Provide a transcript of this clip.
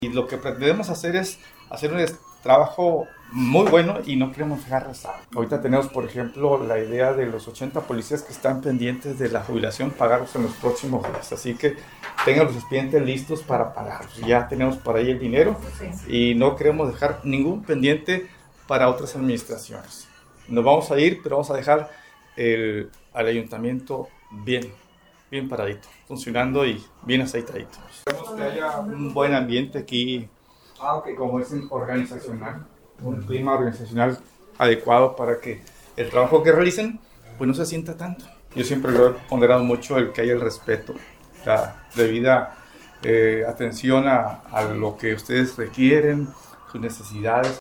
Y lo que pretendemos hacer es hacer un trabajo muy bueno y no queremos dejar rezar. Ahorita tenemos, por ejemplo, la idea de los 80 policías que están pendientes de la jubilación, pagarlos en los próximos días. Así que tengan los expedientes listos para pagarlos. Ya tenemos por ahí el dinero y no queremos dejar ningún pendiente para otras administraciones. Nos vamos a ir, pero vamos a dejar al ayuntamiento bien paradito, funcionando y bien aceitadito. Queremos que haya un buen ambiente aquí, como es organizacional, un clima organizacional adecuado para que el trabajo que realicen pues no se sienta tanto. Yo siempre lo he ponderado mucho el que haya el respeto, la debida atención a lo que ustedes requieren, sus necesidades.